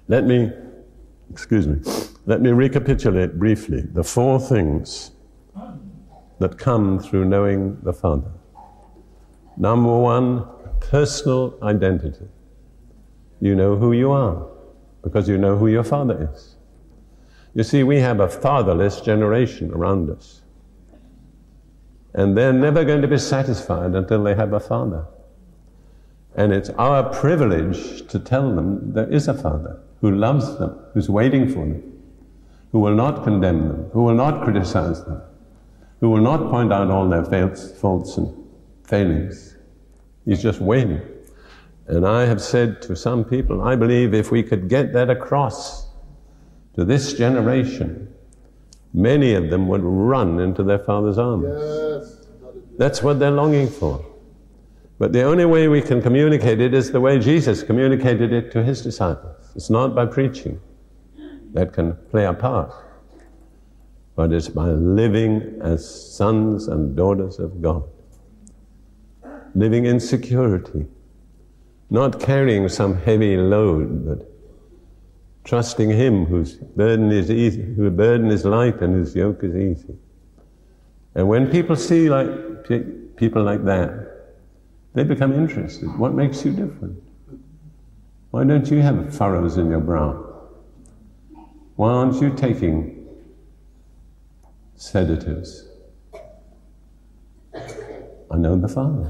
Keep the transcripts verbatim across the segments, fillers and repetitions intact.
Let me, excuse me, let me recapitulate briefly the four things that come through knowing the Father. Number one, personal identity. You know who you are because you know who your Father is. You see, we have a fatherless generation around us. And they're never going to be satisfied until they have a Father. And it's our privilege to tell them there is a Father who loves them, who's waiting for them, who will not condemn them, who will not criticize them, who will not point out all their faults and failings. He's just waiting. And I have said to some people, I believe if we could get that across to this generation, many of them would run into their Father's arms. Yes. That's what they're longing for. But the only way we can communicate it is the way Jesus communicated it to his disciples. It's not by preaching. That can play a part. But it's by living as sons and daughters of God. Living in security. Not carrying some heavy load, but trusting him whose burden is easy, whose burden is light and whose yoke is easy. And when people see like people like that, they become interested. What makes you different? Why don't you have furrows in your brow? Why aren't you taking sedatives? I know the Father.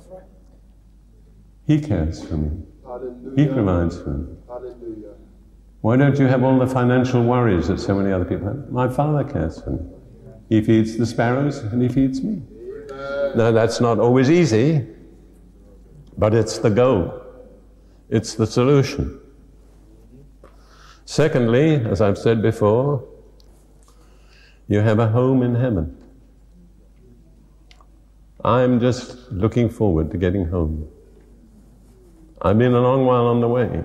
He cares for me. Hallelujah. He provides for me. Hallelujah. Why don't you have all the financial worries that so many other people have? My Father cares for me. He feeds the sparrows and he feeds me. Amen. Now that's not always easy, but it's the goal. It's the solution. Secondly, as I've said before, you have a home in heaven. I'm just looking forward to getting home. I've been a long while on the way.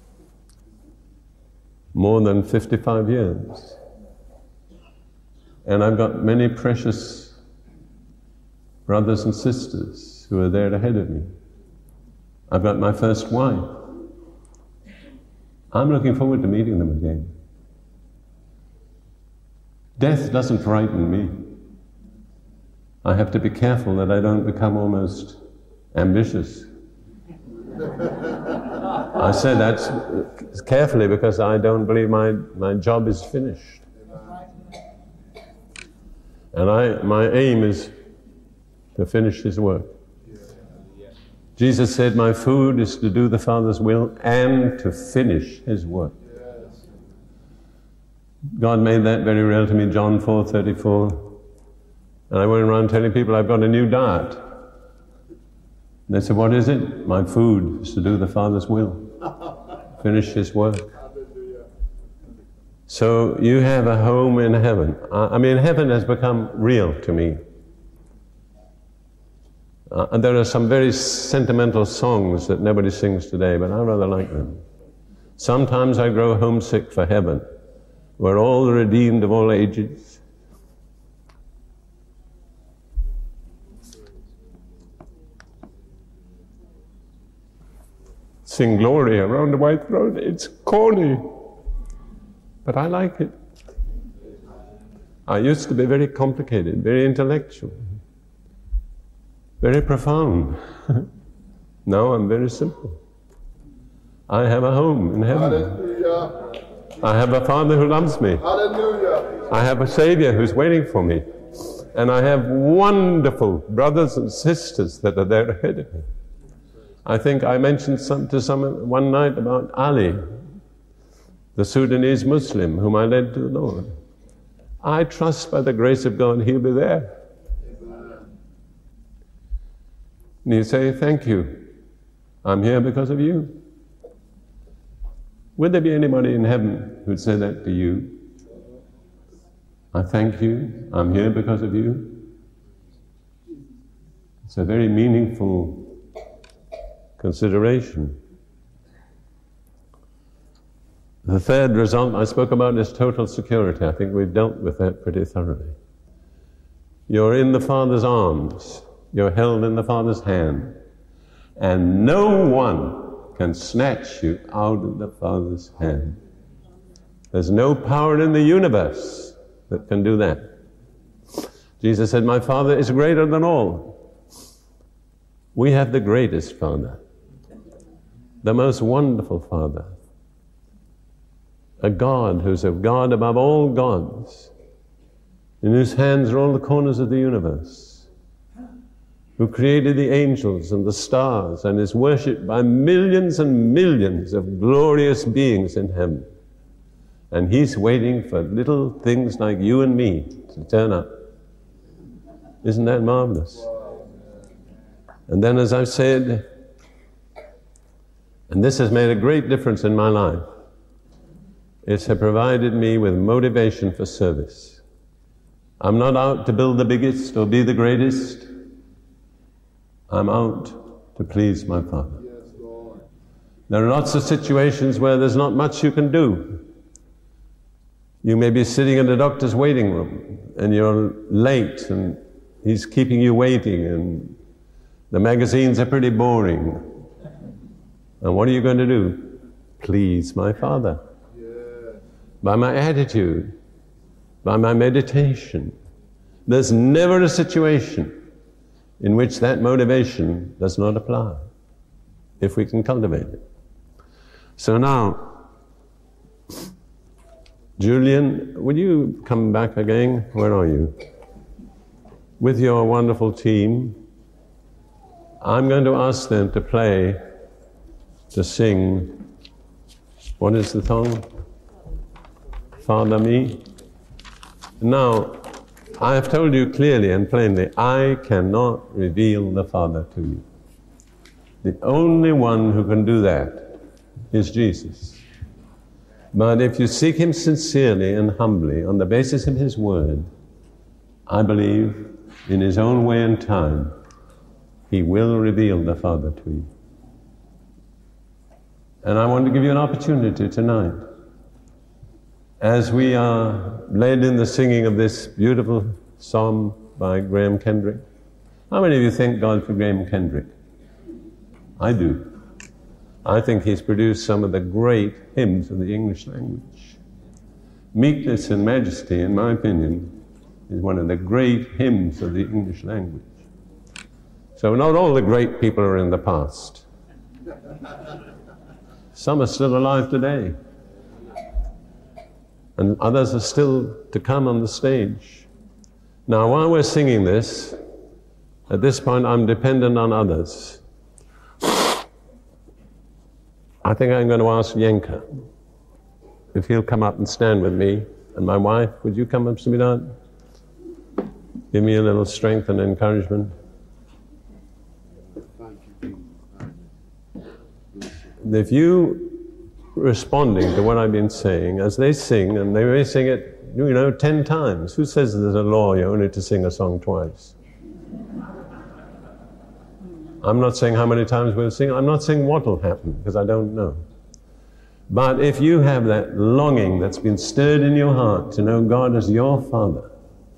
More than fifty-five years. And I've got many precious brothers and sisters who are there ahead of me. I've got my first wife. I'm looking forward to meeting them again. Death doesn't frighten me. I have to be careful that I don't become almost ambitious. I say that carefully because I don't believe my, my job is finished. And I, my aim is to finish his work. Jesus said, my food is to do the Father's will and to finish his work. God made that very real to me, John four thirty-four. And I went around telling people I've got a new diet. And they said, what is it? My food is to do the Father's will. Finish his work. So you have a home in heaven. I mean, heaven has become real to me. Uh, and there are some very sentimental songs that nobody sings today, but I rather like them. Sometimes I grow homesick for heaven, where all the redeemed of all ages sing glory around the white throne. It's corny, but I like it. I used to be very complicated, very intellectual, very profound. Now I'm very simple. I have a home in heaven. Hallelujah. I have a Father who loves me. Hallelujah. I have a Savior who's waiting for me. And I have wonderful brothers and sisters that are there ahead of me. I think I mentioned some, to someone one night about Ali, the Sudanese Muslim whom I led to the Lord. I trust by the grace of God he'll be there. And you say, thank you. I'm here because of you. Would there be anybody in heaven who'd say that to you? I thank you. I'm here because of you. It's a very meaningful consideration. The third result I spoke about is total security. I think we've dealt with that pretty thoroughly. You're in the Father's arms. You're held in the Father's hand. And no one can snatch you out of the Father's hand. There's no power in the universe that can do that. Jesus said, my Father is greater than all. We have the greatest Father, the most wonderful Father, a God who's a God above all gods, in whose hands are all the corners of the universe, who created the angels and the stars and is worshipped by millions and millions of glorious beings in heaven. And he's waiting for little things like you and me to turn up. Isn't that marvelous? And then, as I've said, and this has made a great difference in my life, it's provided me with motivation for service. I'm not out to build the biggest or be the greatest. I'm out to please my Father. There are lots of situations where there's not much you can do. You may be sitting in a doctor's waiting room and you're late and he's keeping you waiting and the magazines are pretty boring. And what are you going to do? Please my Father. By my attitude, by my meditation. There's never a situation in which that motivation does not apply, if we can cultivate it. So now, Julian, would you come back again? Where are you? With your wonderful team, I'm going to ask them to play, to sing, what is the song? Father Me. Now, I have told you clearly and plainly, I cannot reveal the Father to you. The only one who can do that is Jesus. But if you seek Him sincerely and humbly on the basis of His Word, I believe in His own way and time, He will reveal the Father to you. And I want to give you an opportunity tonight, as we are led in the singing of this beautiful psalm by Graham Kendrick. How many of you thank God for Graham Kendrick? I do. I think he's produced some of the great hymns of the English language. Meekness and Majesty, in my opinion, is one of the great hymns of the English language. So not all the great people are in the past. Some are still alive today. And others are still to come on the stage. Now, while we're singing this, at this point I'm dependent on others. I think I'm going to ask Yenka if he'll come up and stand with me. And my wife, would you come up, sweetheart? Give me a little strength and encouragement. If you responding to what I've been saying, as they sing, and they may sing it, you know, ten times. Who says there's a law you only to sing a song twice? I'm not saying how many times we'll sing. I'm not saying what will happen, because I don't know. But if you have that longing that's been stirred in your heart to know God as your Father,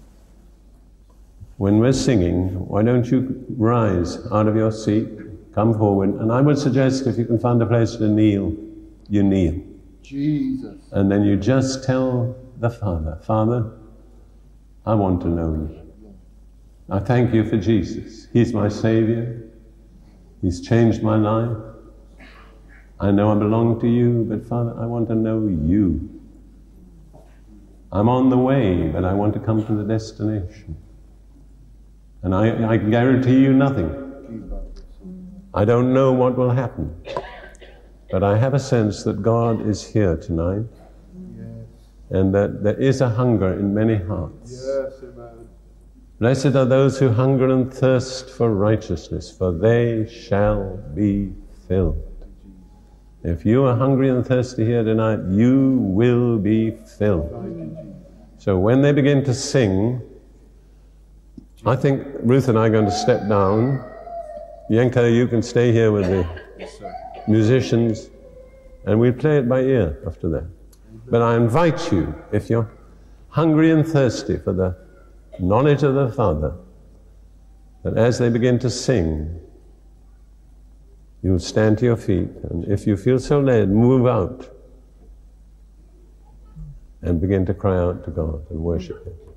when we're singing, why don't you rise out of your seat, come forward, and I would suggest if you can find a place to kneel, you kneel. Jesus. And then you just tell the Father, Father, I want to know you. I thank you for Jesus. He's my Savior. He's changed my life. I know I belong to you, but Father, I want to know you. I'm on the way, but I want to come to the destination. And I, I guarantee you nothing. I don't know what will happen. But I have a sense that God is here tonight, yes, and that there is a hunger in many hearts. Yes, amen. Blessed are those who hunger and thirst for righteousness, for they shall be filled. If you are hungry and thirsty here tonight, you will be filled. So when they begin to sing, I think Ruth and I are going to step down. Yenka, you can stay here with the musicians, and we'll play it by ear after that. But I invite you, if you're hungry and thirsty for the knowledge of the Father, that as they begin to sing, You stand to your feet, and if you feel so led, move out and begin to cry out to God and worship Him.